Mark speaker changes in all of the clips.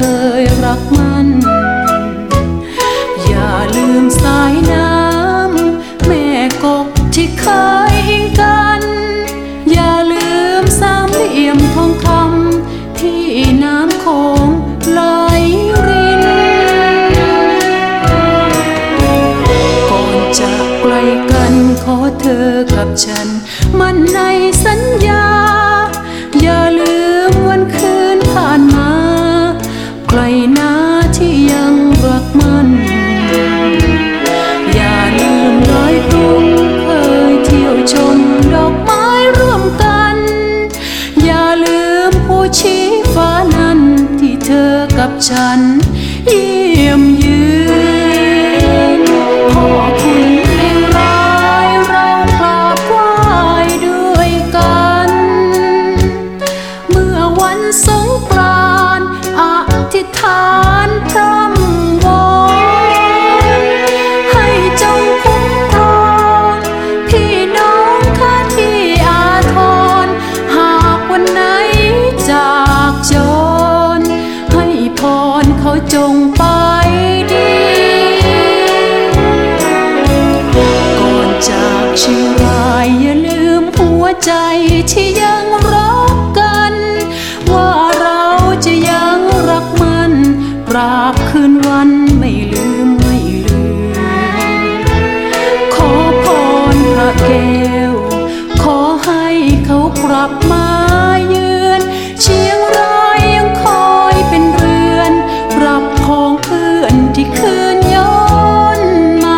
Speaker 1: ยรักมันอย่าลืมสายน้ำแม่กกที่เคยหิ้งกันอย่าลืมสามเหลี่ยมทองคำที่น้ำโขงไหลรินก่อนจะไกลกันขอเธอกับฉันมันในสัญญาอย่าลืมวันคืนผ่านมาไกลนาที่ยังรักมันอย่าลืมรอยกรุงเคยเที่ยวชมดอกไม้ร่วมกันอย่าลืมผู้ชี้ฟ้านั้นที่เธอกับฉันเยี่ยมยืนพ่อคุณเองร้ายเรากราบไหว้ด้วยกันเมื่อวันสงกรานต์อธิษฐานพร่ำวอนให้จงคุ้มครองพี่น้องข้าที่อาทรหากวันไหนจากจรให้พรเขาจงไปดีก่อนจากเชียงรายอย่าลืมหัวใจที่ยังรักกันว่าเราจะยังรักมันตราบคืนวันไม่ลืมไม่ลืมขอพรพระแก้วขอให้เขากลับมาเยือนเชียงรายยังคอยเป็นเรือนรับของเพื่อนที่คืนย้อนมา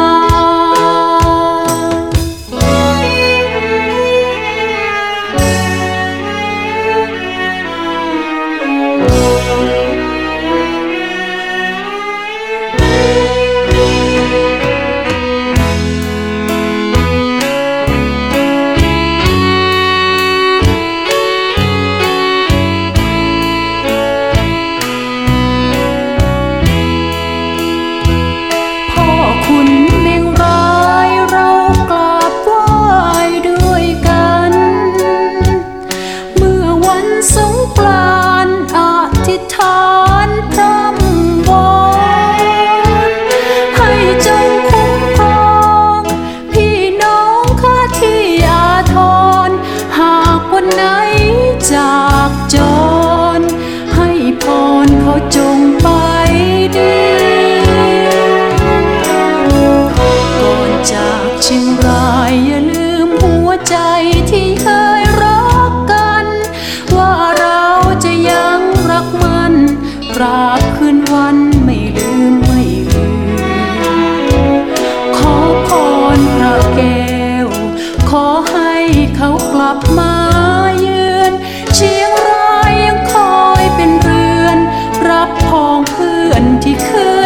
Speaker 1: คุณเมงร้ายเรากราบไหว้ด้วยกันเมื่อวันสงกรานต์อธิษฐานพร่ำวอนให้จงคุ้มครองพี่น้องข้าที่อาทรหากวันไหนจากจรให้พรเขาจงไปดีจากเชียงรายอย่าลืมหัวใจที่เคยรักกันว่าเราจะยังรักมันตราบคืนวันไม่ลืมไม่ลืมขอพรพระแก้วขอให้เขากลับมาเยือนเชียงรายยังคอยเป็นเรือนรับพ้องเพื่อนที่เคย